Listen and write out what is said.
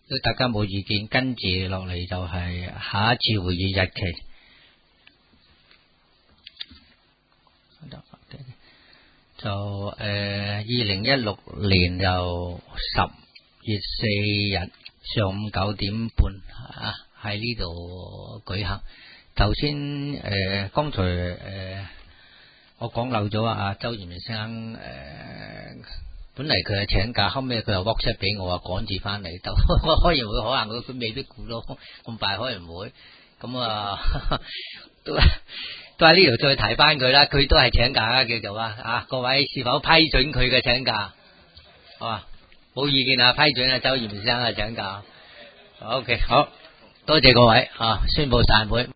如果大家冇意見，跟住落嚟就係下一次會議日期。就2016年就10月4日上午9點半啊，喺呢度舉行。頭先剛才我講漏咗啊，周賢明生本嚟佢係請假，後尾佢又 WhatsApp 俾我，趕住翻嚟，就開完會可能佢未必估到咁快開完會，咁啊都喺呢度再提翻佢啦，佢都係請假啦，叫做啊，各位是否批准佢嘅請假？冇意見啊，批准啊，周賢明生嘅請假。OK， 好多謝各位啊，宣布散會。